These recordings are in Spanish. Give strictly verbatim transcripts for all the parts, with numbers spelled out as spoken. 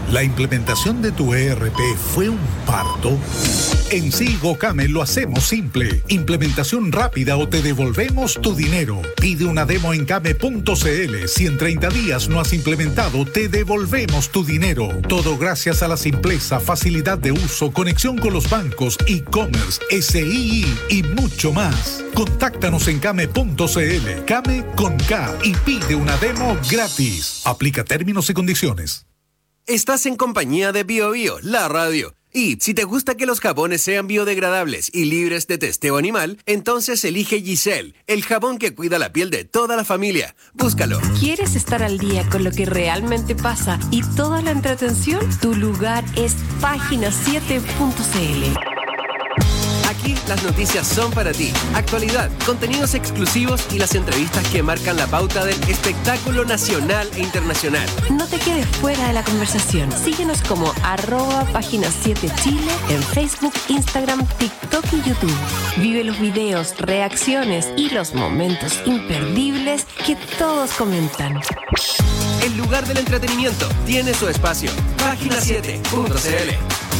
¿La implementación de tu E R P fue un parto? En Sigocame lo hacemos simple. Implementación rápida o te devolvemos tu dinero. Pide una demo en came punto cl. Si en treinta días no has implementado, te devolvemos tu dinero. Todo gracias a la simpleza, facilidad de uso, conexión con los bancos, e-commerce, S I I y mucho más. Contáctanos en came punto cl. Came con K y pide una demo gratis. Aplica términos y condiciones. Estás en compañía de Bio Bio, la radio. Y si te gusta que los jabones sean biodegradables y libres de testeo animal, entonces elige Giselle, el jabón que cuida la piel de toda la familia. Búscalo. ¿Quieres estar al día con lo que realmente pasa y toda la entretención? Tu lugar es página siete punto cl. Aquí las noticias son para ti. Actualidad, contenidos exclusivos y las entrevistas que marcan la pauta del espectáculo nacional e internacional. No te quedes fuera de la conversación. Síguenos como arroba página siete Chile en Facebook, Instagram, TikTok y YouTube. Vive los videos, reacciones y los momentos imperdibles que todos comentan. El lugar del entretenimiento tiene su espacio. página siete punto cl.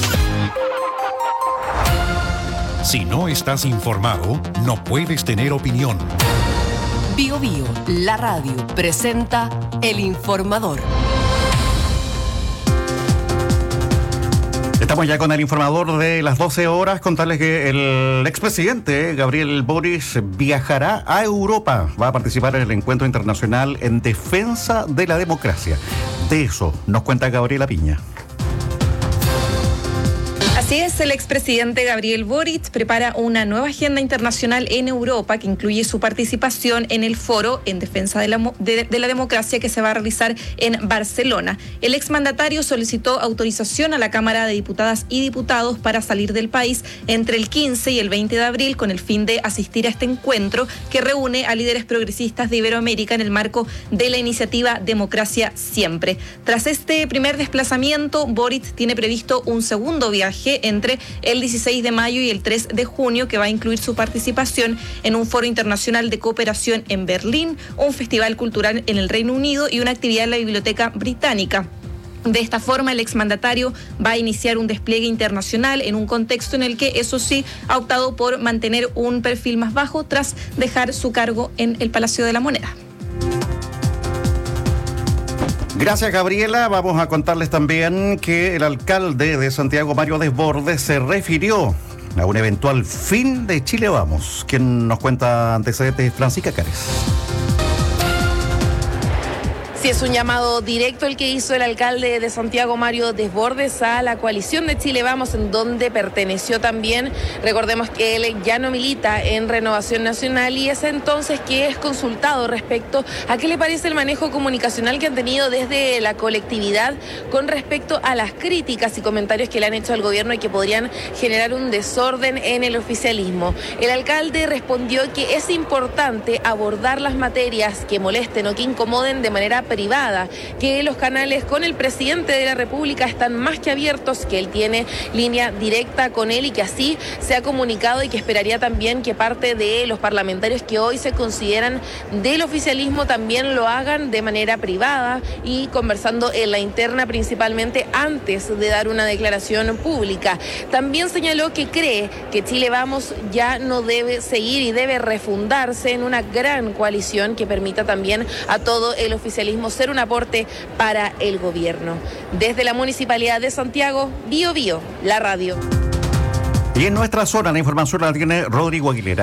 Si no estás informado, no puedes tener opinión. Bio Bio, la radio, presenta El Informador. Estamos ya con el informador de las doce horas. Contarles que el expresidente Gabriel Boric viajará a Europa. Va a participar en el encuentro internacional en defensa de la democracia. De eso nos cuenta Gabriela Piña. Así es, el expresidente Gabriel Boric prepara una nueva agenda internacional en Europa que incluye su participación en el foro en defensa de la, de, de la democracia que se va a realizar en Barcelona. El exmandatario solicitó autorización a la Cámara de Diputadas y Diputados para salir del país entre el quince y el veinte de abril con el fin de asistir a este encuentro que reúne a líderes progresistas de Iberoamérica en el marco de la iniciativa Democracia Siempre. Tras este primer desplazamiento, Boric tiene previsto un segundo viaje entre el dieciséis de mayo y el tres de junio, que va a incluir su participación en un foro internacional de cooperación en Berlín, un festival cultural en el Reino Unido y una actividad en la Biblioteca Británica. De esta forma, el exmandatario va a iniciar un despliegue internacional en un contexto en el que, eso sí, ha optado por mantener un perfil más bajo tras dejar su cargo en el Palacio de la Moneda. Gracias, Gabriela. Vamos a contarles también que el alcalde de Santiago, Mario Desbordes, se refirió a un eventual fin de Chile Vamos. Quien nos cuenta antecedentes, Francisca Cárez. Sí, es un llamado directo el que hizo el alcalde de Santiago, Mario Desbordes, a la coalición de Chile Vamos, en donde perteneció también. Recordemos que él ya no milita en Renovación Nacional y es entonces que es consultado respecto a qué le parece el manejo comunicacional que han tenido desde la colectividad con respecto a las críticas y comentarios que le han hecho al gobierno y que podrían generar un desorden en el oficialismo. El alcalde respondió que es importante abordar las materias que molesten o que incomoden de manera privada, que los canales con el presidente de la República están más que abiertos, que él tiene línea directa con él y que así se ha comunicado, y que esperaría también que parte de los parlamentarios que hoy se consideran del oficialismo también lo hagan de manera privada y conversando en la interna principalmente antes de dar una declaración pública. También señaló que cree que Chile Vamos ya no debe seguir y debe refundarse en una gran coalición que permita también a todo el oficialismo ser un aporte para el gobierno. Desde la Municipalidad de Santiago, Bio Bio, la radio. Y en nuestra zona la información la tiene Rodrigo Aguilera.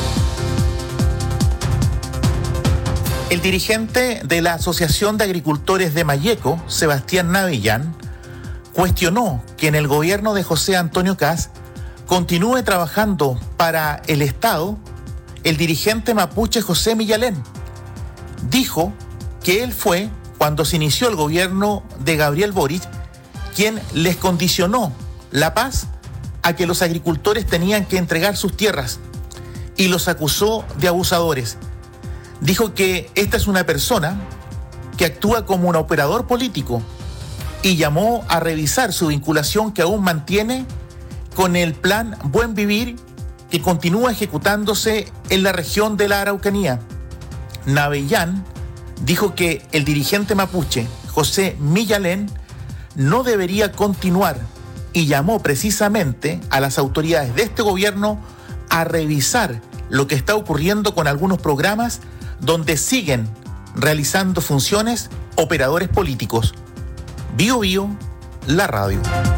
El dirigente de la Asociación de Agricultores de Malleco, Sebastián Navellán, cuestionó que en el gobierno de José Antonio Kast continúe trabajando para el Estado el dirigente mapuche José Millalén. Dijo que él fue, cuando se inició el gobierno de Gabriel Boric, quien les condicionó la paz a que los agricultores tenían que entregar sus tierras y los acusó de abusadores. Dijo que esta es una persona que actúa como un operador político y llamó a revisar su vinculación que aún mantiene con el plan Buen Vivir que continúa ejecutándose en la región de la Araucanía. Navellán dijo que el dirigente mapuche, José Millalén, no debería continuar y llamó precisamente a las autoridades de este gobierno a revisar lo que está ocurriendo con algunos programas donde siguen realizando funciones operadores políticos. Bio Bio, la radio.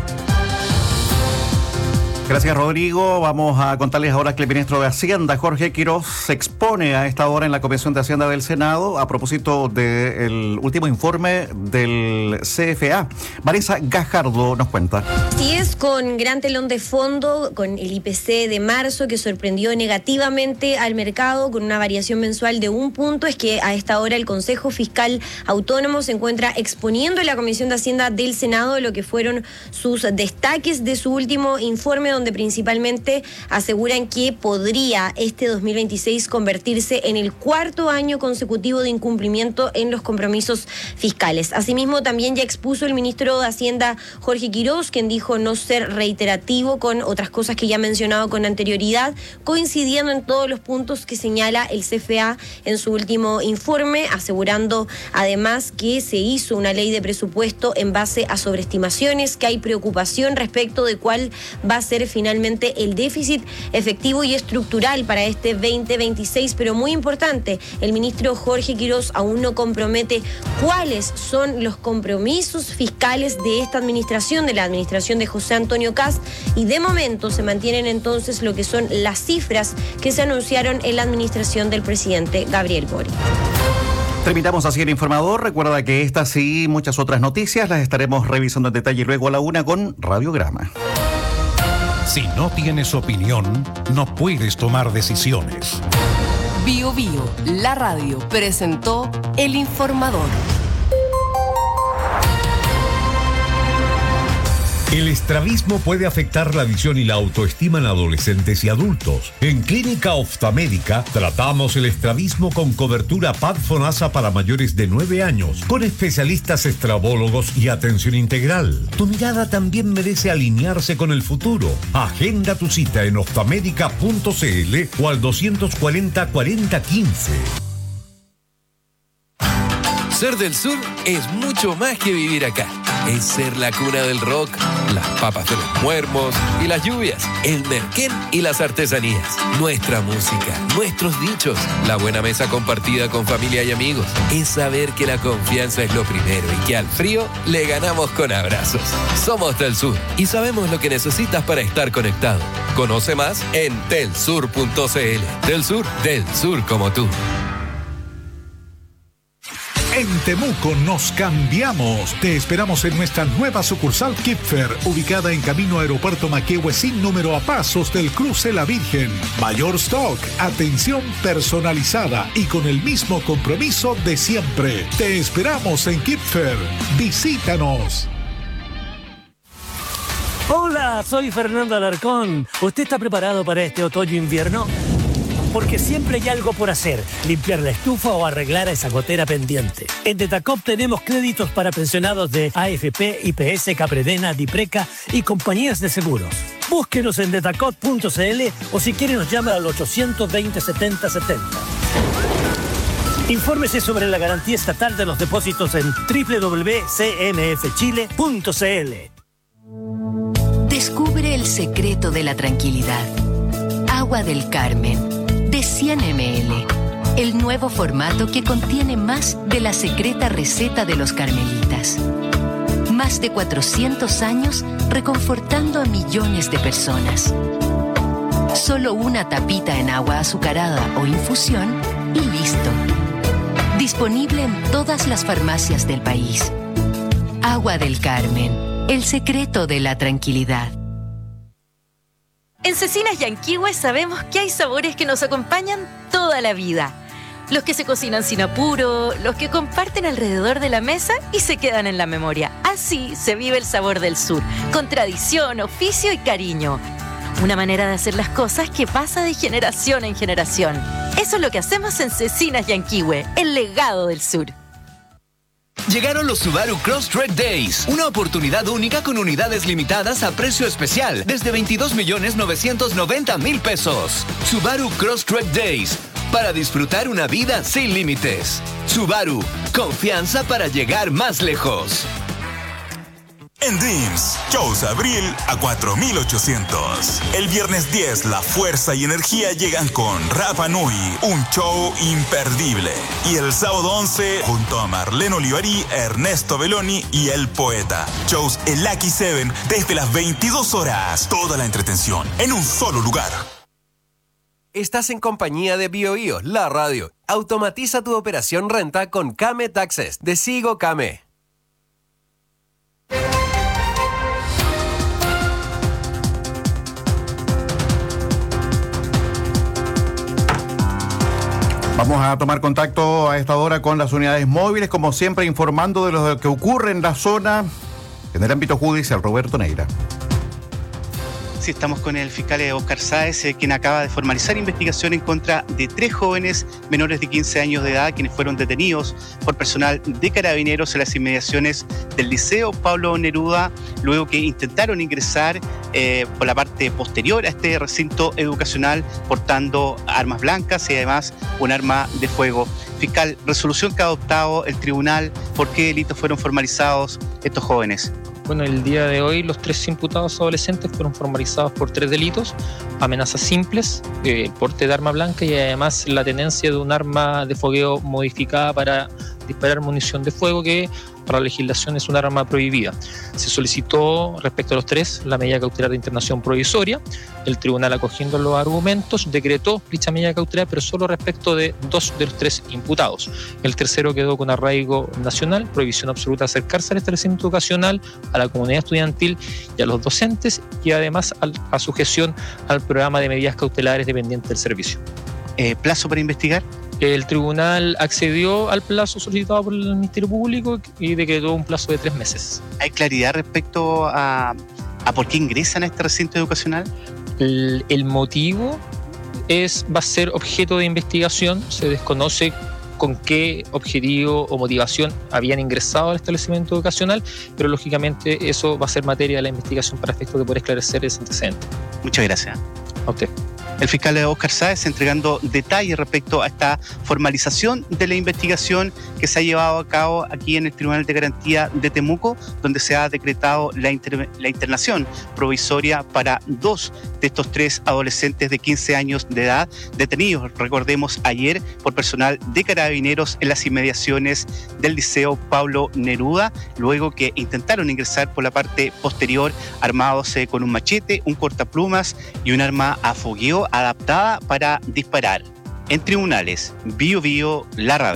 Gracias, Rodrigo. Vamos a contarles ahora que el ministro de Hacienda, Jorge Quiroz, se expone a esta hora en la Comisión de Hacienda del Senado a propósito del último informe del C F A. Vanessa Gajardo nos cuenta. Así es, con gran telón de fondo, con el I P C de marzo que sorprendió negativamente al mercado con una variación mensual de un punto, es que a esta hora el Consejo Fiscal Autónomo se encuentra exponiendo en la Comisión de Hacienda del Senado lo que fueron sus destaques de su último informe, donde principalmente aseguran que podría este dos mil veintiséis convertirse en el cuarto año consecutivo de incumplimiento en los compromisos fiscales. Asimismo, también ya expuso el ministro de Hacienda, Jorge Quiroz, quien dijo no ser reiterativo con otras cosas que ya ha mencionado con anterioridad, coincidiendo en todos los puntos que señala el C F A en su último informe, asegurando además que se hizo una ley de presupuesto en base a sobreestimaciones, que hay preocupación respecto de cuál va a ser finalmente el déficit efectivo y estructural para este veinte veintiséis, pero muy importante, el ministro Jorge Quiroz aún no compromete cuáles son los compromisos fiscales de esta administración, de la administración de José Antonio Kast, y de momento se mantienen entonces lo que son las cifras que se anunciaron en la administración del presidente Gabriel Boric. Terminamos así el informador. Recuerda que estas y muchas otras noticias las estaremos revisando en detalle luego a la una con Radiograma. Si no tienes opinión, no puedes tomar decisiones. Bio Bio, la radio, presentó El Informador. El estrabismo puede afectar la visión y la autoestima en adolescentes y adultos. En Clínica Oftamédica tratamos el estrabismo con cobertura P A D FONASA para mayores de nueve años, con especialistas estrabólogos y atención integral. Tu mirada también merece alinearse con el futuro. Agenda tu cita en oftamédica punto c l o al doscientos cuarenta, cuarenta quince. Ser del sur es mucho más que vivir acá. Es ser la cuna del rock, las papas de los muermos y las lluvias, el merquén y las artesanías, nuestra música, nuestros dichos, la buena mesa compartida con familia y amigos. Es saber que la confianza es lo primero y que al frío le ganamos con abrazos. Somos del sur y sabemos lo que necesitas para estar conectado. Conoce más en telsur punto c l. Del sur, del sur como tú. En Temuco nos cambiamos. Te esperamos en nuestra nueva sucursal Kipfer, ubicada en camino Aeropuerto Maquehue, sin número, a pasos del cruce La Virgen. Mayor stock, atención personalizada y con el mismo compromiso de siempre. Te esperamos en Kipfer. Visítanos. Hola, soy Fernando Alarcón. ¿Usted está preparado para este otoño-invierno? Porque siempre hay algo por hacer, limpiar la estufa o arreglar a esa gotera pendiente. En Detacop tenemos créditos para pensionados de A F P, I P S, Capredena, Dipreca y compañías de seguros. Búsquenos en detacop punto c l o si quiere nos llama al ochocientos veinte, setenta setenta. Infórmese sobre la garantía estatal de los depósitos en doble u doble u doble u punto c m f chile punto c l. Descubre el secreto de la tranquilidad. Agua del Carmen, de cien mililitros. El nuevo formato que contiene más de la secreta receta de los carmelitas. Más de cuatrocientos años reconfortando a millones de personas. Solo una tapita en agua azucarada o infusión y listo. Disponible en todas las farmacias del país. Agua del Carmen, el secreto de la tranquilidad. En Cecinas Yanquihue sabemos que hay sabores que nos acompañan toda la vida. Los que se cocinan sin apuro, los que comparten alrededor de la mesa y se quedan en la memoria. Así se vive el sabor del sur, con tradición, oficio y cariño. Una manera de hacer las cosas que pasa de generación en generación. Eso es lo que hacemos en Cecinas Yanquihue, el legado del sur. Llegaron los Subaru Crosstrek Days, una oportunidad única con unidades limitadas a precio especial desde veintidós millones novecientos noventa mil pesos. Subaru Crosstrek Days, para disfrutar una vida sin límites. Subaru, confianza para llegar más lejos. En Dreams, shows abril a cuatro mil ochocientos. El viernes diez, la fuerza y energía llegan con Rapa Nui, un show imperdible. Y el sábado once, junto a Marlene Olivari, Ernesto Belloni y El Poeta. Shows en Lucky Seven desde las veintidós horas. Toda la entretención en un solo lugar. Estás en compañía de BioBio, la radio. Automatiza tu operación renta con Kame Taxes de Sigo Kame. Vamos a tomar contacto a esta hora con las unidades móviles, como siempre informando de lo que ocurre en la zona, en el ámbito judicial. Roberto Neira. Sí, estamos con el fiscal Oscar Sáez, eh, quien acaba de formalizar investigación en contra de tres jóvenes menores de quince años de edad, quienes fueron detenidos por personal de Carabineros en las inmediaciones del Liceo Pablo Neruda, luego que intentaron ingresar eh, por la parte posterior a este recinto educacional portando armas blancas y además un arma de fuego. Fiscal, resolución que ha adoptado el tribunal, ¿por qué delitos fueron formalizados estos jóvenes? Bueno, el día de hoy los tres imputados adolescentes fueron formalizados por tres delitos: amenazas simples, eh, porte de arma blanca y además la tenencia de un arma de fogueo modificada para disparar munición de fuego, que para la legislación es un arma prohibida. Se solicitó respecto a los tres la medida cautelar de internación provisoria. El tribunal, acogiendo los argumentos, decretó dicha medida cautelar, pero solo respecto de dos de los tres imputados. El tercero quedó con arraigo nacional, prohibición absoluta de acercarse al establecimiento educacional, a la comunidad estudiantil y a los docentes, y además a sujeción al programa de medidas cautelares dependiente del servicio. Eh, ¿Plazo para investigar? El tribunal accedió al plazo solicitado por el Ministerio Público y decretó un plazo de tres meses. ¿Hay claridad respecto a, a por qué ingresan a este recinto educacional? El, el motivo es, va a ser objeto de investigación. Se desconoce con qué objetivo o motivación habían ingresado al establecimiento educacional, pero lógicamente eso va a ser materia de la investigación para efectos de poder esclarecer ese antecedente. Muchas gracias. A usted. El fiscal Oscar Sáez entregando detalles respecto a esta formalización de la investigación que se ha llevado a cabo aquí en el Tribunal de Garantía de Temuco, donde se ha decretado la, inter la internación provisoria para dos de estos tres adolescentes de quince años de edad detenidos, recordemos, ayer por personal de Carabineros en las inmediaciones del Liceo Pablo Neruda, luego que intentaron ingresar por la parte posterior armados eh, con un machete, un cortaplumas y un arma a fogueo adaptada para disparar. En tribunales, Bio Bio, la radio.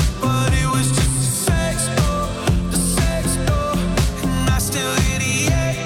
Still idiot.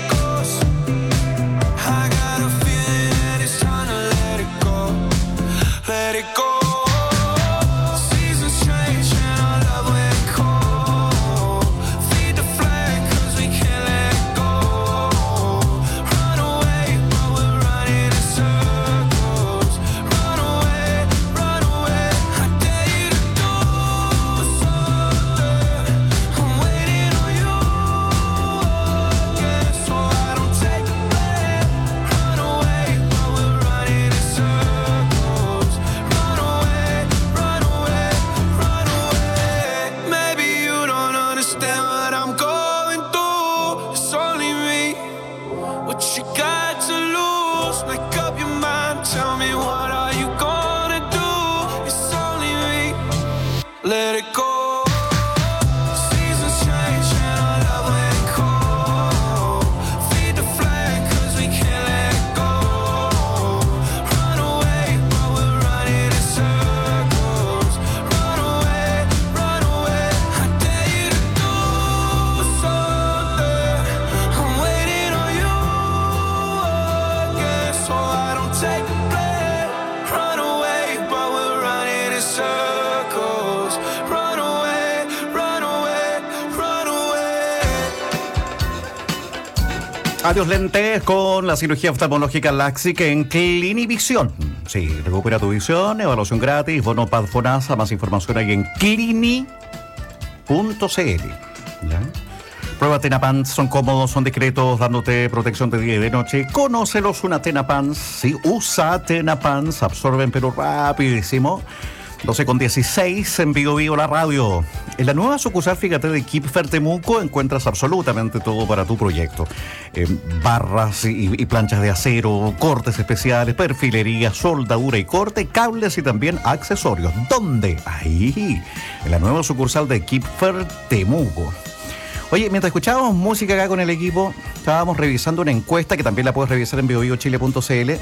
Adiós lentes con la cirugía oftalmológica Laxic en Clinivisión. Sí, recupera tu visión, evaluación gratis, bono Pad Fonasa, más información ahí en clini punto c l. ¿Ya? Prueba Tenapants, son cómodos, son discretos, dándote protección de día y de noche. Conócelos, una Tenapants, sí, usa Tenapants, absorben pero rapidísimo. doce con dieciséis en Bio Bio la radio. En la nueva sucursal, fíjate, de Kipfer Temuco encuentras absolutamente todo para tu proyecto. Eh, barras y, y planchas de acero, cortes especiales, perfilería, soldadura y corte, cables y también accesorios. ¿Dónde? Ahí, en la nueva sucursal de Kipfer Temuco. Oye, mientras escuchábamos música acá con el equipo, estábamos revisando una encuesta que también la puedes revisar en bio bio chile punto c l.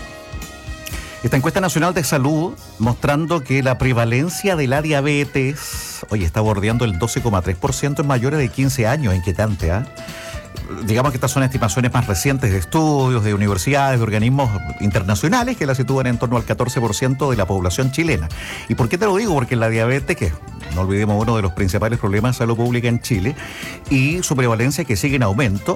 Esta encuesta nacional de salud mostrando que la prevalencia de la diabetes, oye, está bordeando el doce coma tres por ciento en mayores de quince años, inquietante, ¿ah? ¿eh? Digamos que estas son estimaciones más recientes de estudios, de universidades, de organismos internacionales que la sitúan en torno al catorce por ciento de la población chilena. ¿Y por qué te lo digo? Porque la diabetes, que no olvidemos uno de los principales problemas de salud pública en Chile, y su prevalencia que sigue en aumento.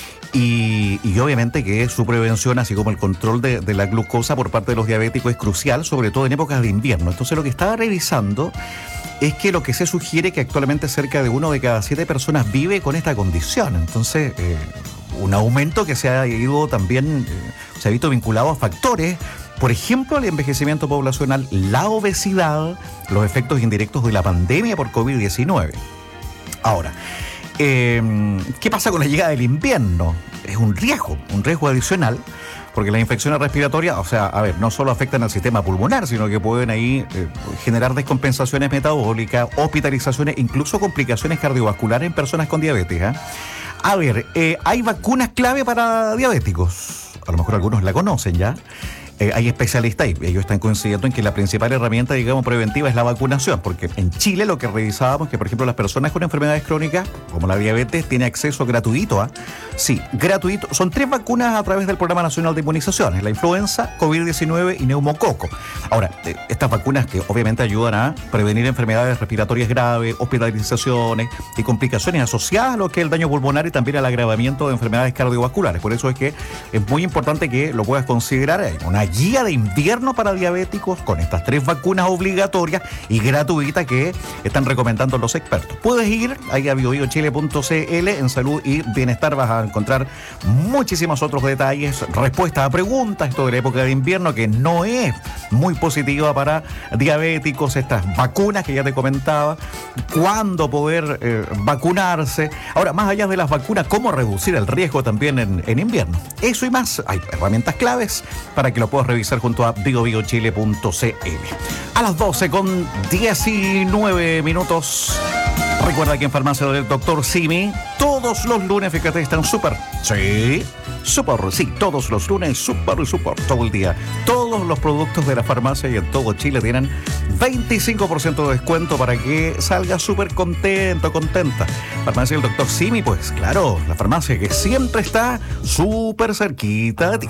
Y, y obviamente que su prevención, así como el control de, de la glucosa por parte de los diabéticos, es crucial, sobre todo en épocas de invierno. Entonces, lo que estaba revisando es que lo que se sugiere que actualmente cerca de uno de cada siete personas vive con esta condición. Entonces, eh, un aumento que se ha ido también, eh, se ha visto vinculado a factores, por ejemplo, el envejecimiento poblacional, la obesidad, los efectos indirectos de la pandemia por covid diecinueve. Ahora, Eh, ¿qué pasa con la llegada del invierno? Es un riesgo, un riesgo adicional, porque las infecciones respiratorias, o sea, a ver, no solo afectan al sistema pulmonar, sino que pueden ahí eh, generar descompensaciones metabólicas, hospitalizaciones, incluso complicaciones cardiovasculares en personas con diabetes, ¿eh? A ver, eh, hay vacunas clave para diabéticos, a lo mejor algunos la conocen ya. Eh, hay especialistas y ellos están coincidiendo en que la principal herramienta, digamos, preventiva es la vacunación, porque en Chile lo que revisábamos es que, por ejemplo, las personas con enfermedades crónicas, como la diabetes, tienen acceso gratuito a, sí, gratuito, son tres vacunas a través del Programa Nacional de Inmunizaciones, la influenza, covid diecinueve y neumococo. Ahora, eh, estas vacunas que obviamente ayudan a prevenir enfermedades respiratorias graves, hospitalizaciones y complicaciones asociadas a lo que es el daño pulmonar y también al agravamiento de enfermedades cardiovasculares. Por eso es que es muy importante que lo puedas considerar. Hay una guía de invierno para diabéticos con estas tres vacunas obligatorias y gratuitas que están recomendando los expertos. Puedes ir ahí a bio bio chile punto c l, en salud y bienestar vas a encontrar muchísimos otros detalles, respuestas a preguntas, esto de la época de invierno que no es muy positiva para diabéticos, estas vacunas que ya te comentaba, cuándo poder eh, vacunarse. Ahora, más allá de las vacunas, cómo reducir el riesgo también en, en invierno. Eso y más, hay herramientas claves para que lo puedas revisar junto a bio bio chile punto c l. A las doce con diecinueve minutos. Recuerda que en Farmacia del Doctor Simi, todos los lunes, fíjate, están súper. Sí, súper, sí, todos los lunes, súper, súper, todo el día. Todos los productos de la farmacia y en todo Chile tienen veinticinco por ciento de descuento para que salgas súper contento, contenta. Farmacia del Doctor Simi, pues claro, la farmacia que siempre está súper cerquita de ti.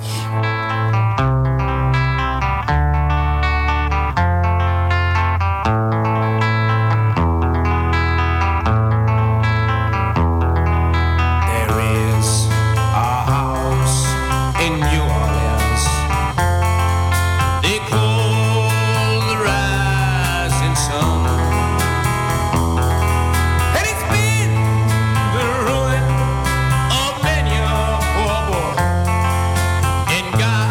God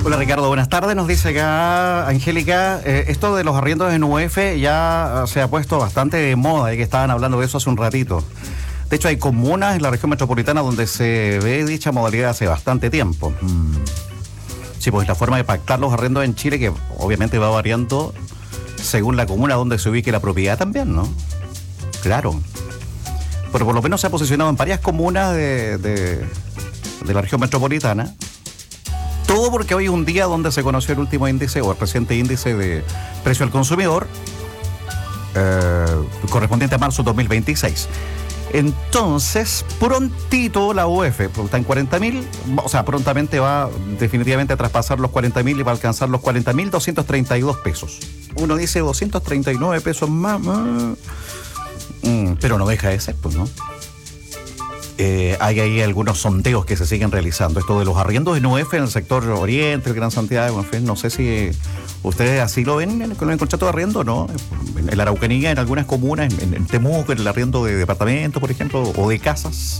Hola Ricardo, buenas tardes. Nos dice acá Angélica, eh, esto de los arriendos en U F ya se ha puesto bastante de moda y que estaban hablando de eso hace un ratito. De hecho hay comunas en la región metropolitana donde se ve dicha modalidad hace bastante tiempo. Mm. Sí, pues la forma de pactar los arriendos en Chile, que obviamente va variando según la comuna donde se ubique la propiedad también, ¿no? Claro. Pero por lo menos se ha posicionado en varias comunas de, de, de la región metropolitana. Todo porque hoy es un día donde se conoció el último índice o el reciente índice de precio al consumidor eh, correspondiente a marzo dos mil veintiséis. Entonces, prontito la U F está en cuarenta mil, o sea, prontamente va definitivamente a traspasar los cuarenta mil y va a alcanzar los cuarenta mil doscientos treinta y dos pesos. Uno dice doscientos treinta y nueve pesos más, más. Mm, pero no deja de ser, pues, ¿no? Eh, hay ahí algunos sondeos que se siguen realizando. Esto de los arriendos en U F en el sector oriente, el Gran Santiago, en fin, no sé si ustedes así lo ven con el contrato de arriendo, ¿no? En la Araucanía, en algunas comunas, en, en Temuco, en el arriendo de departamentos, por ejemplo, o de casas.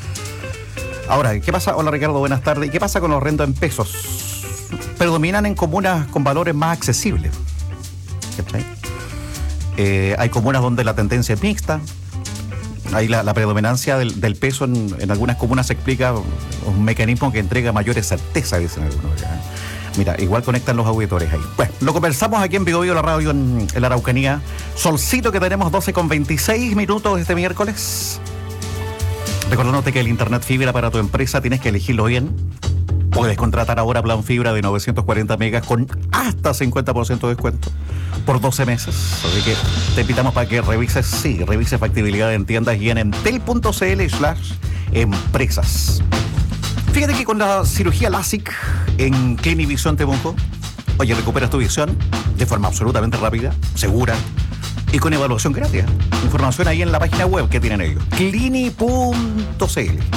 Ahora, ¿qué pasa? Hola Ricardo, buenas tardes. ¿Qué pasa con los arriendos en pesos? Predominan en comunas con valores más accesibles. ¿Cachai? Eh, hay comunas donde la tendencia es mixta. Ahí la, la predominancia del, del peso en, en algunas comunas se explica un mecanismo que entrega mayores certezas, dicen algunos. ¿Ya? Mira, igual conectan los auditores ahí. Bueno, lo conversamos aquí en Vigo Vigo, la radio en, en la Araucanía. Solcito que tenemos doce con veintiséis minutos este miércoles. Recordándote que el internet fibra para tu empresa tienes que elegirlo bien. Puedes contratar ahora plan fibra de novecientos cuarenta megas con hasta cincuenta por ciento de descuento por doce meses. Así que te invitamos para que revises, sí, revises factibilidad en tiendas y en entel.cl slash empresas. Fíjate que con la cirugía LASIK en Clinivision Temuco, oye, recuperas tu visión de forma absolutamente rápida, segura y con evaluación gratis. Información ahí en la página web que tienen ellos, clini punto c l.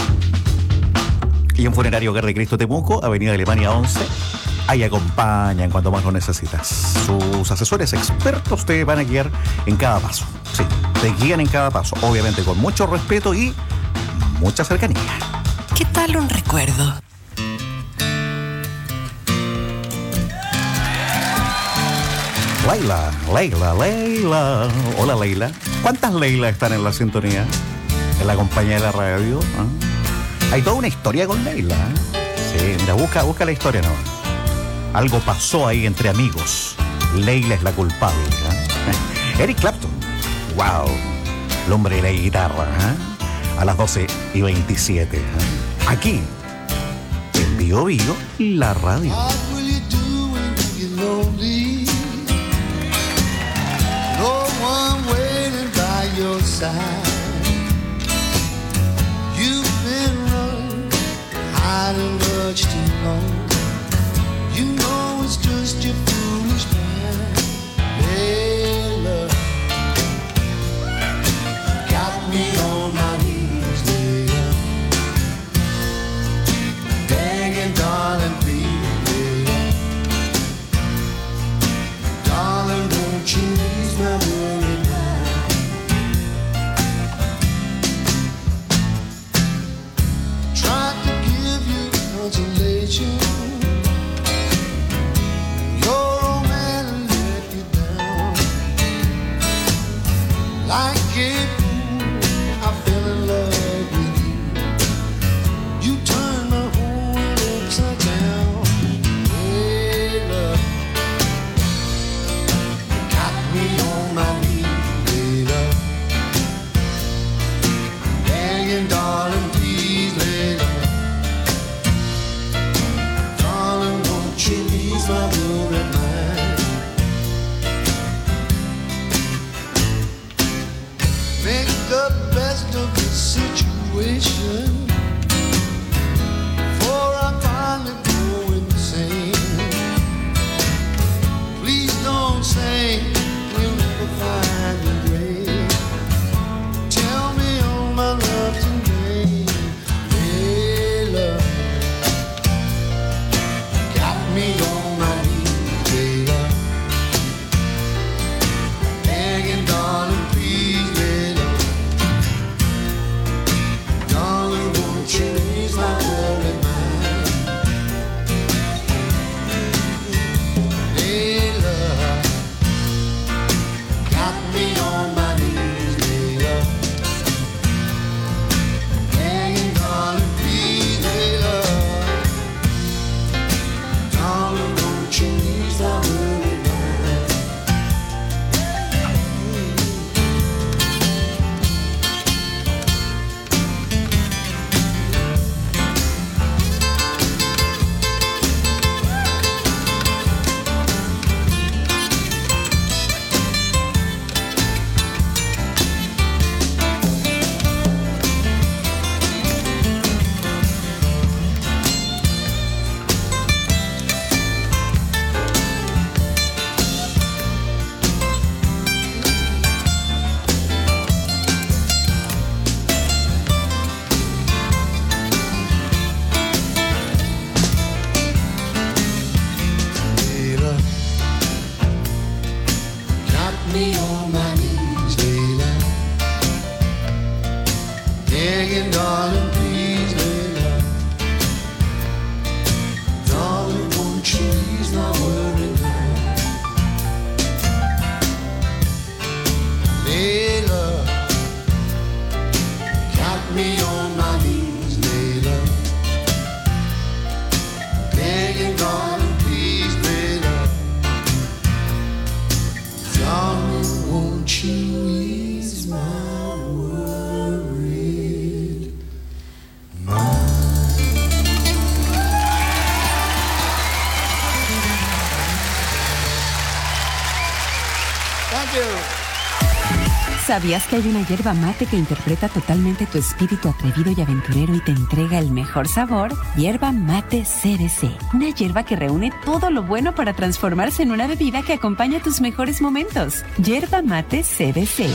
Y en Funerario Hogar de Cristo Temuco, Avenida Alemania once, ahí acompañan cuando más lo necesitas. Sus asesores expertos te van a guiar en cada paso. Sí, te guían en cada paso, obviamente con mucho respeto y mucha cercanía. ¿Qué tal un recuerdo? Leila, Leila, Leila. Hola Leila. ¿Cuántas Leila están en la sintonía? En la compañía de la radio. ¿Eh? Hay toda una historia con Leila. ¿Eh? Sí, mira, busca, busca la historia, ¿no? Algo pasó ahí entre amigos. Leila es la culpable. ¿Eh? Eric Clapton. Wow. El hombre de la guitarra. ¿Eh? A las doce y veintisiete. ¿Eh? Aquí, en Vigo Vigo, la radio. No one waiting by your side. You've been running, hiding much too long. You know it's just your foolish pride. Hey, love, got me on my knees, Leila, begging, darling, please, Leila, darling, won't you ease my worry now? Tried to give you consolation. ¿Sabías que hay una hierba mate que interpreta totalmente tu espíritu atrevido y aventurero y te entrega el mejor sabor? Hierba mate C B C. Una hierba que reúne todo lo bueno para transformarse en una bebida que acompaña tus mejores momentos. Hierba mate C B C.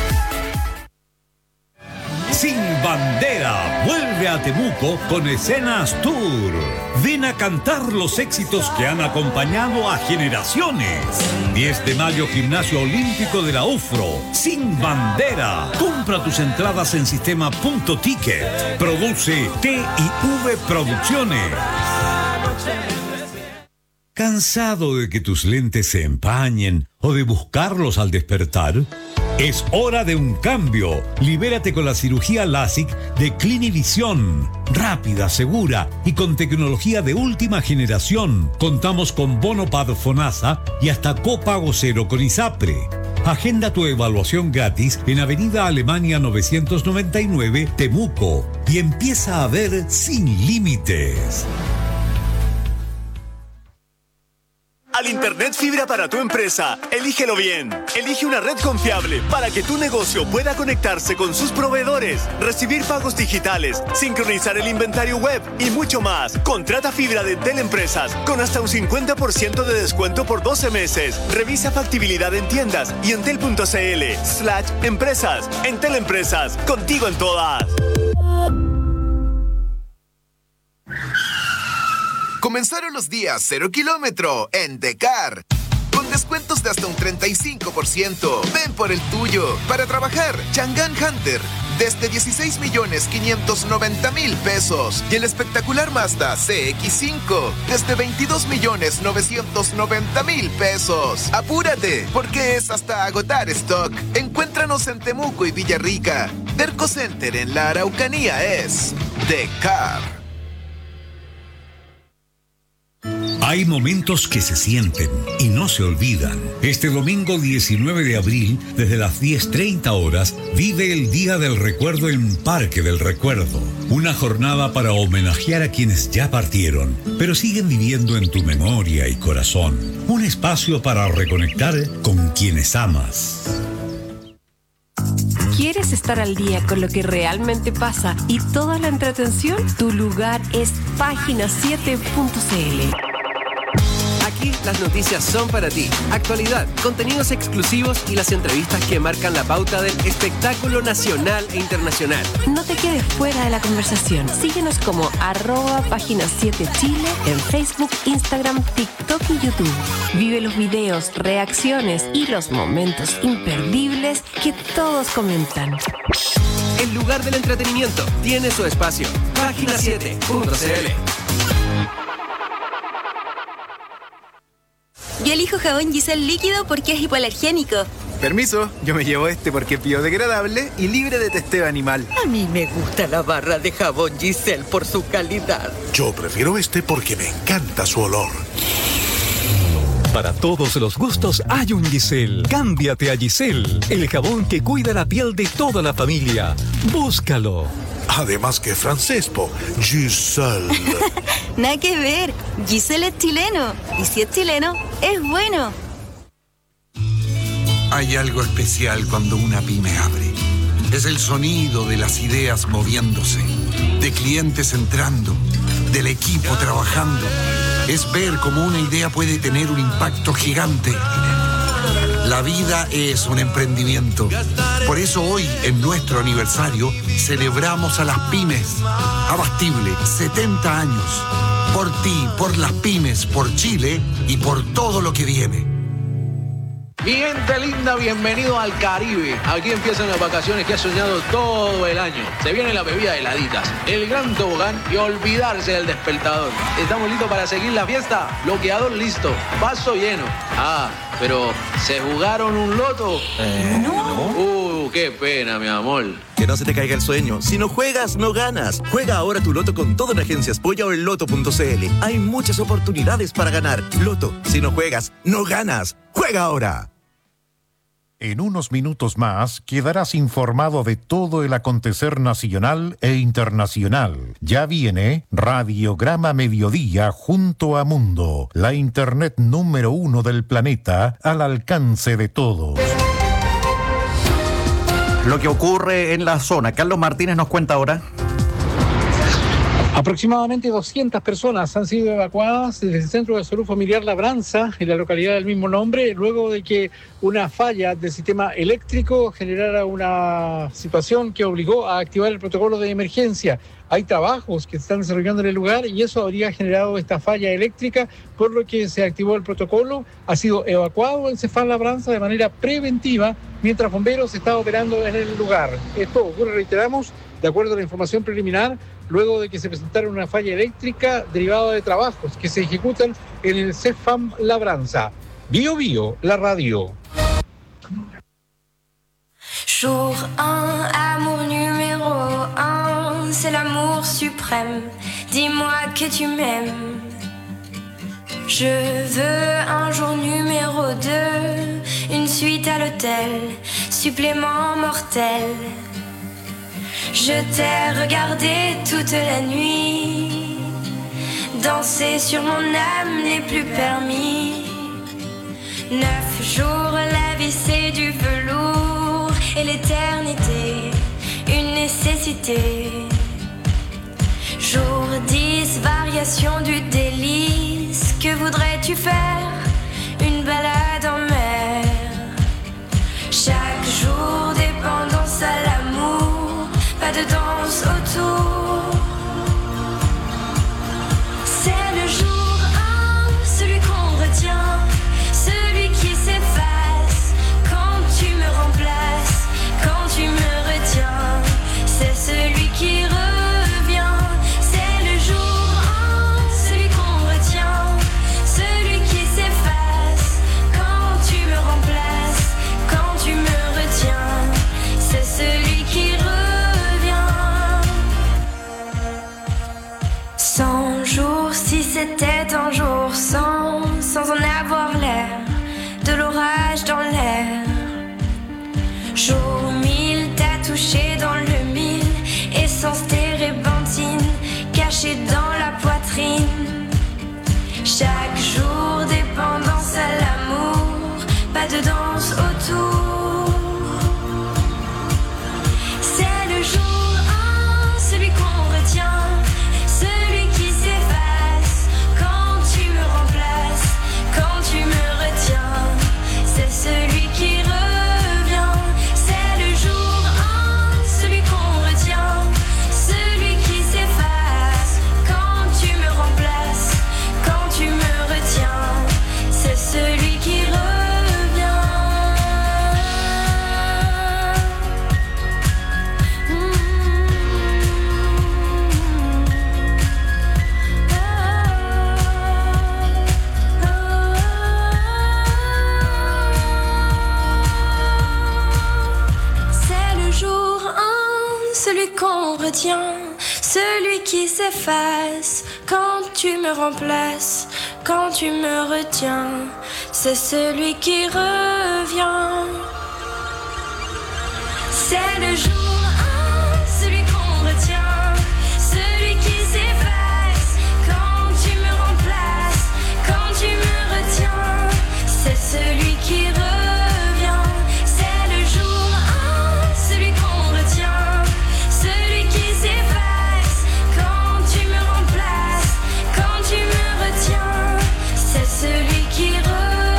Sin Bandera vuelve a Temuco con Escenas Tour. Ven a cantar los éxitos que han acompañado a generaciones. diez de mayo, Gimnasio Olímpico de la UFRO. Sin Bandera. Compra tus entradas en sistema punto ticket. Produce T y V Producciones. ¿Cansado de que tus lentes se empañen o de buscarlos al despertar? Es hora de un cambio. Libérate con la cirugía LASIK de Clinivision. Rápida, segura y con tecnología de última generación. Contamos con bono Pad FONASA y hasta copago cero con ISAPRE. Agenda tu evaluación gratis en Avenida Alemania novecientos noventa y nueve, Temuco, y empieza a ver sin límites. Al Internet fibra para tu empresa, elígelo bien. Elige una red confiable para que tu negocio pueda conectarse con sus proveedores, recibir pagos digitales, sincronizar el inventario web y mucho más. Contrata fibra de Entel Empresas con hasta un cincuenta por ciento de descuento por doce meses. Revisa factibilidad en tiendas y entel.cl slash empresas. Entel Empresas, contigo en todas. Comenzaron los días cero kilómetro en Decar. Con descuentos de hasta un treinta y cinco por ciento. Ven por el tuyo. Para trabajar, Chang'an Hunter, desde dieciséis millones quinientos noventa mil pesos. Y el espectacular Mazda C X cinco, desde veintidós millones novecientos noventa mil pesos. Apúrate, porque es hasta agotar stock. Encuéntranos en Temuco y Villarrica. Derco Center en la Araucanía es Decar. Hay momentos que se sienten y no se olvidan. Este domingo diecinueve de abril, desde las diez treinta horas, vive el Día del Recuerdo en Parque del Recuerdo. Una jornada para homenajear a quienes ya partieron, pero siguen viviendo en tu memoria y corazón. Un espacio para reconectar con quienes amas. ¿Quieres estar al día con lo que realmente pasa y toda la entretención? Tu lugar es página siete punto c l. Aquí las noticias son para ti. Actualidad, contenidos exclusivos y las entrevistas que marcan la pauta del espectáculo nacional e internacional. No te quedes fuera de la conversación. Síguenos como arroba página siete Chile en Facebook, Instagram, TikTok y YouTube. Vive los videos, reacciones y los momentos imperdibles que todos comentan. El lugar del entretenimiento tiene su espacio. página siete punto c l. Yo elijo jabón Giselle líquido porque es hipoalergénico. Permiso, yo me llevo este porque es biodegradable y libre de testeo animal. A mí me gusta la barra de jabón Giselle por su calidad. Yo prefiero este porque me encanta su olor. Para todos los gustos hay un Giselle. Cámbiate a Giselle, el jabón que cuida la piel de toda la familia. Búscalo. Además que francés, po. Giselle. Nada que ver. Giselle es chileno. Y si es chileno, es bueno. Hay algo especial cuando una pyme abre. Es el sonido de las ideas moviéndose, de clientes entrando, del equipo trabajando. Es ver cómo una idea puede tener un impacto gigante. La vida es un emprendimiento. Por eso hoy, en nuestro aniversario, celebramos a las pymes. Abastible, setenta años. Por ti, por las pymes, por Chile y por todo lo que viene. Mi gente linda, bienvenido al Caribe. Aquí empiezan las vacaciones que has soñado todo el año. Se viene la bebida de heladitas, el gran tobogán y olvidarse del despertador. ¿Estamos listos para seguir la fiesta? Bloqueador listo, vaso lleno. Ah, pero ¿se jugaron un loto? Eh, no. Uh, qué pena, mi amor. Que no se te caiga el sueño. Si no juegas, no ganas. Juega ahora tu loto con todo en Agencias Polla o en loto punto c l. Hay muchas oportunidades para ganar. Loto, si no juegas, no ganas. ¡Juega ahora! En unos minutos más quedarás informado de todo el acontecer nacional e internacional. Ya viene Radiograma Mediodía junto a Mundo, la internet número uno del planeta al alcance de todos. lo que ocurre en la zona. Carlos Martínez nos cuenta ahora. Aproximadamente doscientas personas han sido evacuadas desde el Centro de Salud Familiar Labranza, en la localidad del mismo nombre, luego de que una falla del sistema eléctrico generara una situación que obligó a activar el protocolo de emergencia. Hay trabajos que se están desarrollando en el lugar y eso habría generado esta falla eléctrica, por lo que se activó el protocolo. Ha sido evacuado el Cefam Labranza de manera preventiva, mientras bomberos están operando en el lugar. Esto ocurre, reiteramos, de acuerdo a la información preliminar, luego de que se presentara una falla eléctrica derivada de trabajos que se ejecutan en el Cefam Labranza. Bio Bio, la radio. Jour un, amour numéro un, c'est l'amour suprême. Dis-moi que tu m'aimes. Je veux un jour numéro deux, une suite à l'hôtel, supplément mortel. Je t'ai regardé toute la nuit, danser sur mon âme n'est plus permis. Neuf jours, la vie c'est du velours, et l'éternité, une nécessité. Jour dix, variation du délice, que voudrais-tu faire? Une balade en mer. Chaque jour, dépendance à l'amour, pas de danse autour. C'est le jour un, celui qu'on retient, celui qui s'efface quand tu me remplaces, quand tu me retiens. C'est celui qui revient. C'est le jour un, celui qu'on retient, celui qui s'efface quand tu me remplaces, quand tu me retiens. C'est celui qui revient. Cent jours, si c'était un jour sans, sans en avoir l'air, de l'orage dans l'air. Jour mille, t'as touché dans le mille, essence térébenthine, cachée dans la poitrine. Chaque jour, dépendance à l'amour, pas de danse autour. C'est le jour un, celui qu'on retient, celui qui s'efface quand tu me remplaces, quand tu me retiens. C'est celui qui revient. C'est le jour un, celui qu'on retient, celui qui s'efface quand tu me remplaces, quand tu me retiens. C'est celui qui revient. Celui qu'on retient, celui qui s'efface quand tu me remplaces, quand tu me retiens. C'est celui qui revient. C'est le jour un, celui qu'on retient, celui qui s'efface quand tu me remplaces, quand tu me retiens. C'est celui qui revient. C'est le jour un, celui qu'on retient, celui qui s'efface quand tu me remplaces, quand tu me retiens. C'est celui qui revient.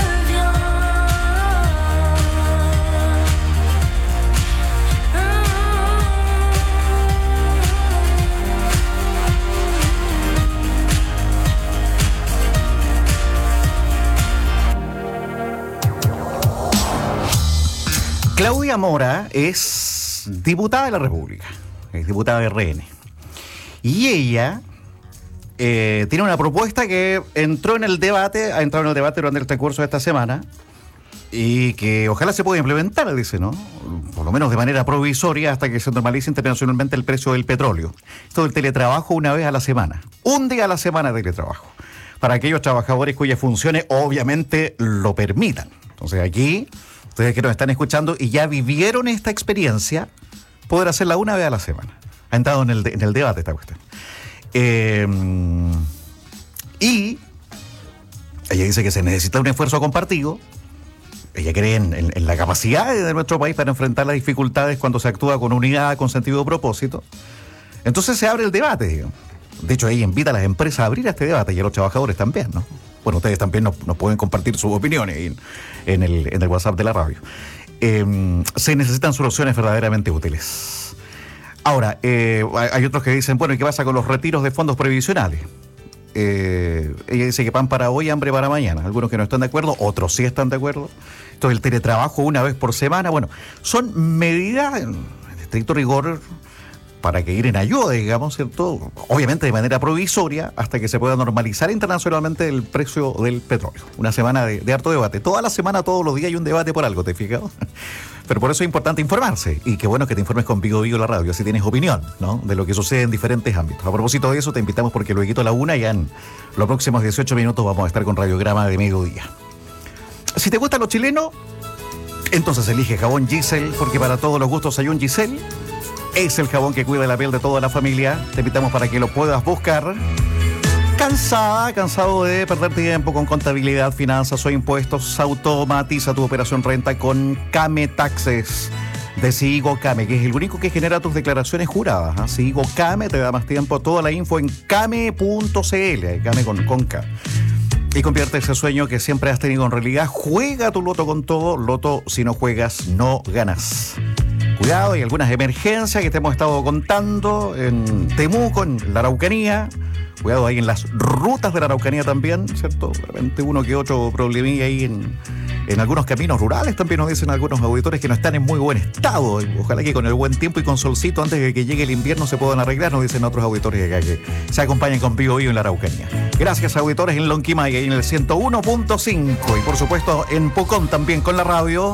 Claudia Mora es diputada de la República, es diputada de R N. Y ella eh, tiene una propuesta que entró en el debate, ha entrado en el debate durante el transcurso de esta semana, y que ojalá se pueda implementar, dice, ¿no? Por lo menos de manera provisoria hasta que se normalice internacionalmente el precio del petróleo. Esto del teletrabajo una vez a la semana, un día a la semana de teletrabajo, para aquellos trabajadores cuyas funciones obviamente lo permitan. Entonces aquí, ustedes que nos están escuchando y ya vivieron esta experiencia, poder hacerla una vez a la semana. Ha entrado en el, de, en el debate esta cuestión. Eh, y ella dice que se necesita un esfuerzo compartido ella cree en, en, en la capacidad de nuestro país para enfrentar las dificultades cuando se actúa con unidad, con sentido de propósito. Entonces se abre el debate, digamos. De hecho, ella invita a las empresas a abrir este debate y a los trabajadores también, ¿no? Bueno, ustedes también nos, nos pueden compartir sus opiniones en, en, el, en el WhatsApp de la radio. Eh, se necesitan soluciones verdaderamente útiles. Ahora, eh, hay otros que dicen, bueno, ¿y qué pasa con los retiros de fondos previsionales? Eh, ella dice que pan para hoy, hambre para mañana. Algunos que no están de acuerdo, otros sí están de acuerdo. Entonces el teletrabajo una vez por semana, bueno, son medidas en estricto rigor para que ir en ayuda, digamos, ¿cierto? Obviamente de manera provisoria hasta que se pueda normalizar internacionalmente el precio del petróleo. Una semana de, de harto debate. Toda la semana, todos los días hay un debate por algo, ¿te fijas? Pero por eso es importante informarse. Y qué bueno que te informes con Vigo Vigo la radio, así tienes opinión, ¿no? De lo que sucede en diferentes ámbitos. A propósito de eso, te invitamos porque luego a la una, ya en los próximos dieciocho minutos vamos a estar con Radiograma de mediodía. Si te gusta lo chileno, entonces elige jabón Giselle, porque para todos los gustos hay un Giselle. Es el jabón que cuida la piel de toda la familia. Te invitamos para que lo puedas buscar. Cansada, cansado de perder tiempo con contabilidad, finanzas o impuestos, automatiza tu operación renta con Came Taxes de Sigo Came, que es el único que genera tus declaraciones juradas. ¿eh? Sigo Came te da más tiempo. Toda la info en came punto cl, Came con, con K. Y convierte ese sueño que siempre has tenido en realidad. Juega tu loto con todo. Loto, si no juegas, no ganas. Cuidado, hay algunas emergencias que te hemos estado contando en Temuco, en la Araucanía. Cuidado ahí en las rutas de la Araucanía también, ¿cierto? De repente uno que otro problemilla ahí en, en algunos caminos rurales. También nos dicen algunos auditores que no están en muy buen estado. Ojalá que con el buen tiempo y con solcito antes de que llegue el invierno se puedan arreglar, nos dicen otros auditores acá que se acompañan con Vigo Vigo en la Araucanía. Gracias, auditores en Lonquimay y en el ciento uno punto cinco. Y por supuesto en Pucón también con la radio.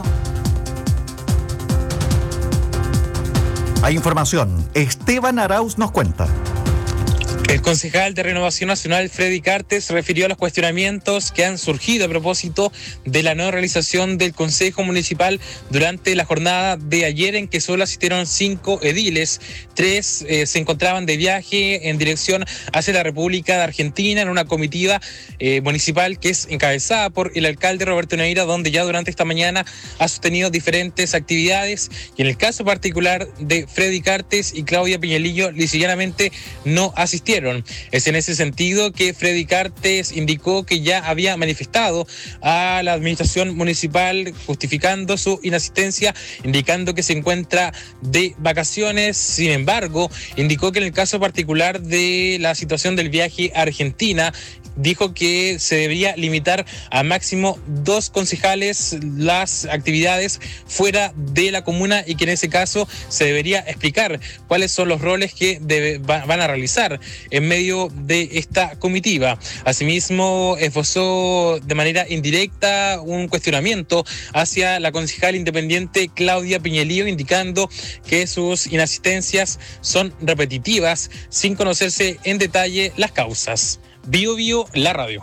Hay información. Esteban Arauz nos cuenta. El concejal de Renovación Nacional, Freddy Cartes, se refirió a los cuestionamientos que han surgido a propósito de la no realización del Consejo Municipal durante la jornada de ayer, en que solo asistieron cinco ediles. Tres eh, se encontraban de viaje en dirección hacia la República de Argentina en una comitiva eh, municipal que es encabezada por el alcalde Roberto Neira, donde ya durante esta mañana ha sostenido diferentes actividades. Y en el caso particular de Freddy Cartes y Claudia Piñelillo, lisillanamente no asistieron. Es en ese sentido que Freddy Cartes indicó que ya había manifestado a la administración municipal justificando su inasistencia, indicando que se encuentra de vacaciones. Sin embargo, indicó que en el caso particular de la situación del viaje a Argentina, dijo que se debería limitar a máximo dos concejales las actividades fuera de la comuna y que en ese caso se debería explicar cuáles son los roles que debe, va, van a realizar en medio de esta comitiva. Asimismo, esbozó de manera indirecta un cuestionamiento hacia la concejal independiente Claudia Piñelillo, indicando que sus inasistencias son repetitivas sin conocerse en detalle las causas. Bio Bio, la radio.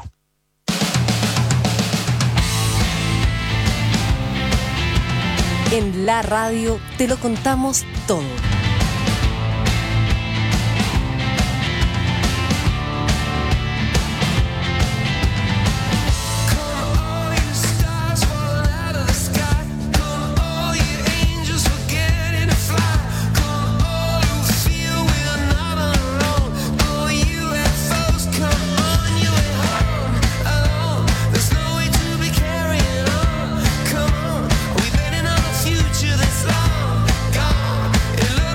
En la radio te lo contamos todo. It looks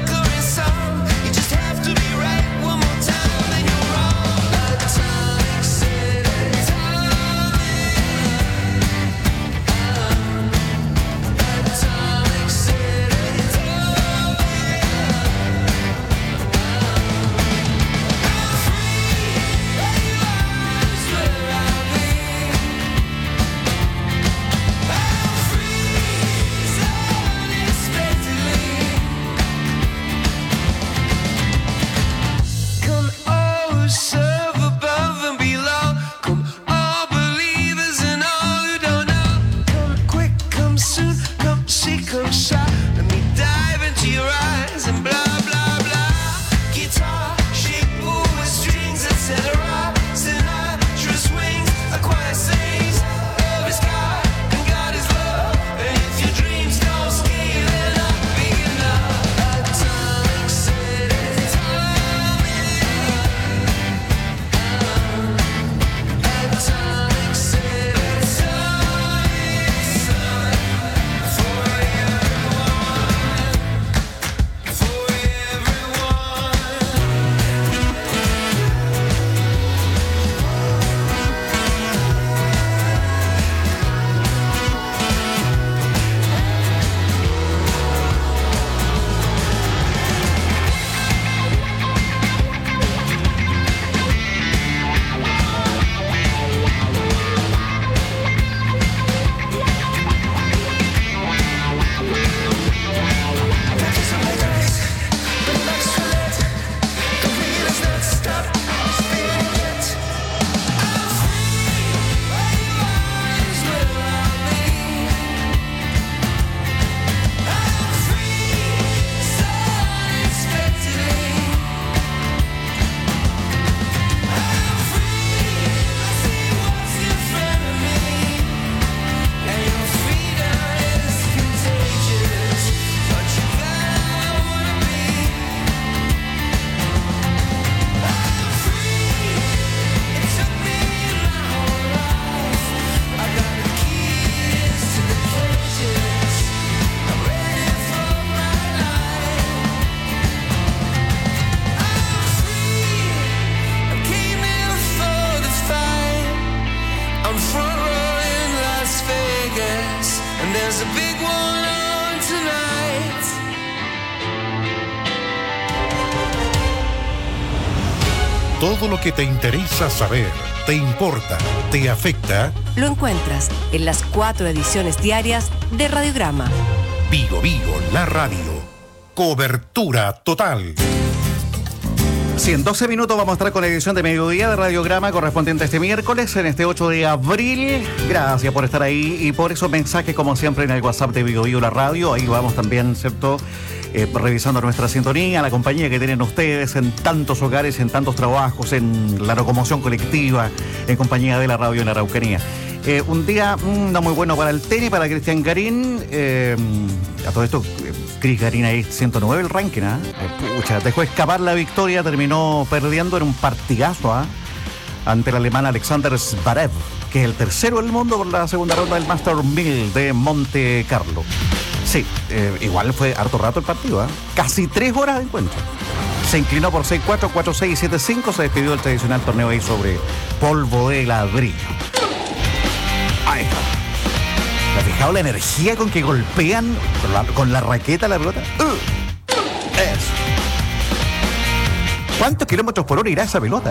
Todo lo que te interesa saber, te importa, te afecta. Lo encuentras en las cuatro ediciones diarias de Radiograma. Bio Bio, la radio. Cobertura total. Sí, en doce minutos vamos a estar con la edición de mediodía de Radiograma correspondiente a este miércoles, en este ocho de abril. Gracias por estar ahí y por esos mensajes, como siempre, en el WhatsApp de Bio Bio, la radio. Ahí vamos también, ¿cierto?, Eh, revisando nuestra sintonía, la compañía que tienen ustedes en tantos hogares, en tantos trabajos, en la locomoción colectiva, en compañía de la radio en la Araucanía. Eh, un día mm, no muy bueno para el tenis, para Cristian Garín. Eh, a todo esto, Cris Garín ahí ciento nueve el ranking, ¿ah? ¿eh? Pucha, dejó escapar la victoria, terminó perdiendo en un partidazo, ¿ah? ante el alemán Alexander Zverev, que es el tercero del mundo por la segunda ronda del Master mil de Monte Carlo. Sí, eh, igual fue harto rato el partido, ¿eh? Casi tres horas de encuentro. Se inclinó por seis cuatro, cuatro seis y siete cinco. Se despidió del tradicional torneo ahí sobre polvo de ladrillo. Ahí está. ¿Te has fijado la energía con que golpean con la, con la raqueta la pelota? Uh, eso. ¿Cuántos kilómetros por hora irá esa pelota?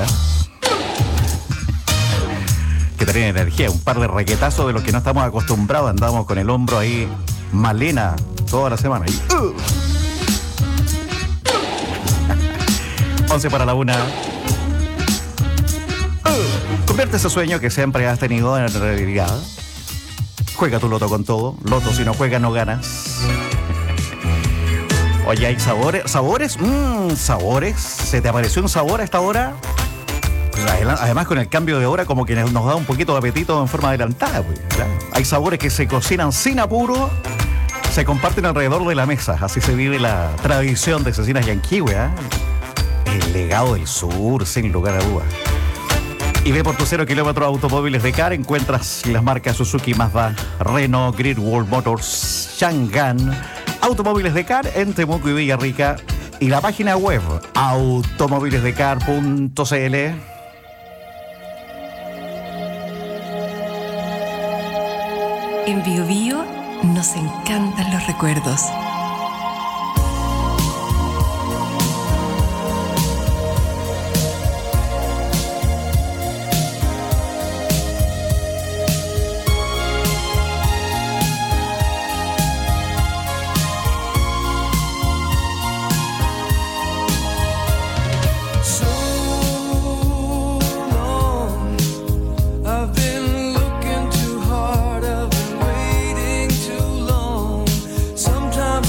Que tiene energía, un par de raquetazos de los que no estamos acostumbrados. Andamos con el hombro ahí, Malena, toda la semana. Y, uh. once para la una. Uh. Convierte ese sueño que siempre has tenido en realidad. Juega tu loto con todo. Loto, si no juegas, no ganas. Oye, hay sabores. ¿Sabores? Mmm, sabores. ¿Se te apareció un sabor a esta hora? Además, con el cambio de hora, como que nos da un poquito de apetito en forma adelantada. Pues, ¿verdad? Hay sabores que se cocinan sin apuro, se comparten alrededor de la mesa. Así se vive la tradición de Cecinas Yanquihue, ¿eh? El legado del sur, sin lugar a dudas. Y ve por tu cero kilómetros Automóviles de Car. Encuentras las marcas Suzuki, Mazda, Renault, Great Wall Motors, Chang'an, Automóviles de Car en Temuco y Villarrica. Y la página web automóviles de car punto c l. En Bio Bio nos encantan los recuerdos. Sometimes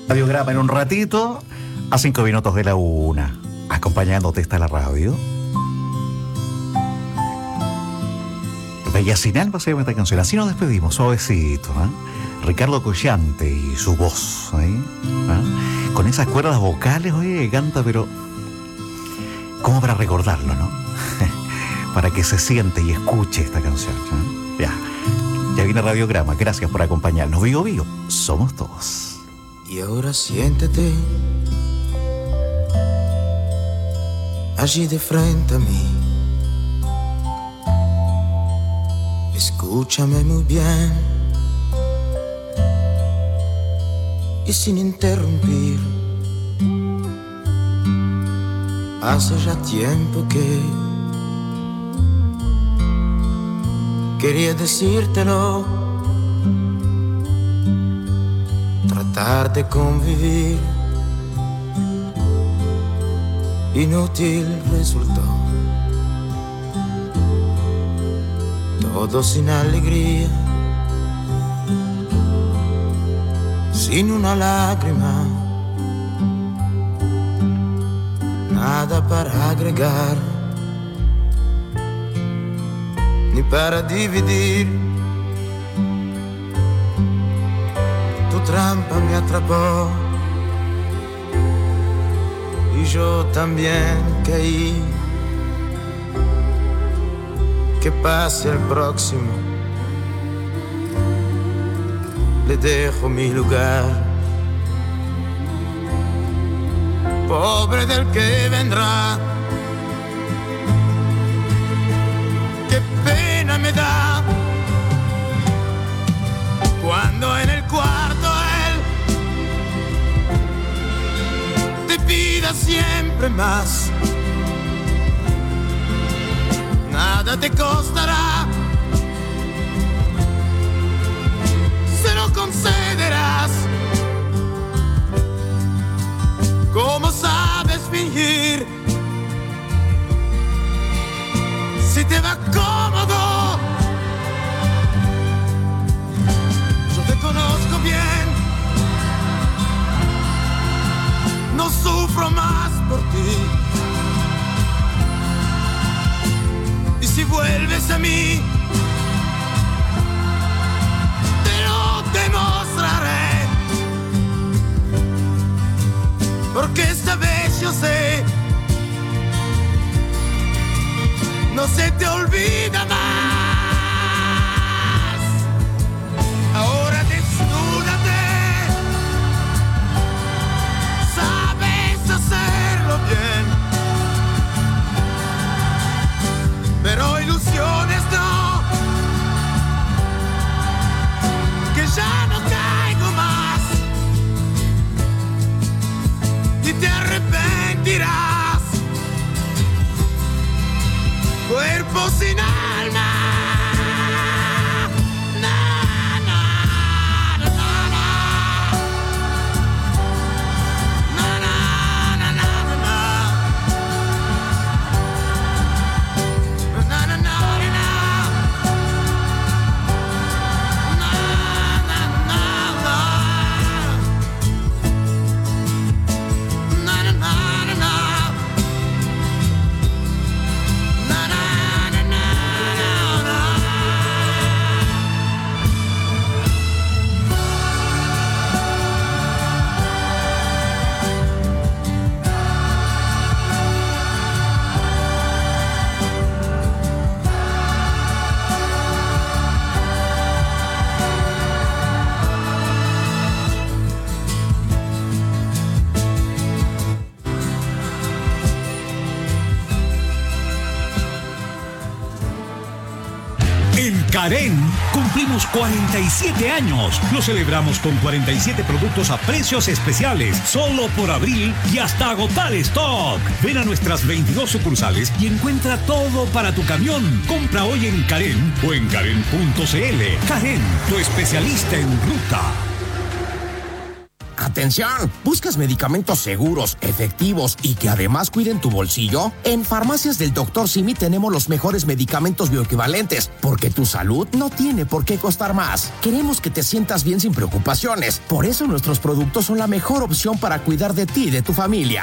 Radiograma en un ratito, a cinco minutos de la una. Acompañándote está la radio. Bella sin alma se llama esta canción. Así nos despedimos, suavecito, ¿eh? Ricardo Collante y su voz, ¿eh? ¿Eh? Con esas cuerdas vocales, oye, canta, pero como para recordarlo, ¿no? Para que se siente y escuche esta canción, ¿eh? Ya, ya viene Radiograma. Gracias por acompañarnos. Vivo, vivo, somos todos. Y ahora siéntete allí de frente a mí. Escúchame muy bien y sin interrumpir. Hace ya tiempo que quería decírtelo, tratar de convivir, inútil resultó. Todo sin alegría, sin una lágrima, nada para agregar, ni para dividir. Tu trampa me atrapó y yo también caí. Que pase el próximo, le dejo mi lugar. Pobre del que vendrá, qué pena me da cuando en el cuarto él te pida siempre más. Nada te costará, se lo concederás. ¿Cómo sabes fingir? Si te va cómodo, yo te conozco bien, no sufro más por ti. Si vuelves a mí, te lo demostraré, porque esta vez yo sé, no se te olvida más. Ahora desnúdate, sabes hacerlo bien. Pero ilusiones no, que ya no caigo más y te arrepentirás. Cuerpo sin alma. Carén, cumplimos cuarenta y siete años. Lo celebramos con cuarenta y siete productos a precios especiales, solo por abril y hasta agotar stock. Ven a nuestras veintidós sucursales y encuentra todo para tu camión. Compra hoy en Carén o en carén punto c l. Carén, tu especialista en ruta. Atención, ¿buscas medicamentos seguros, efectivos y que además cuiden tu bolsillo? En Farmacias del doctor Simi tenemos los mejores medicamentos bioequivalentes, porque tu salud no tiene por qué costar más. Queremos que te sientas bien sin preocupaciones. Por eso nuestros productos son la mejor opción para cuidar de ti y de tu familia.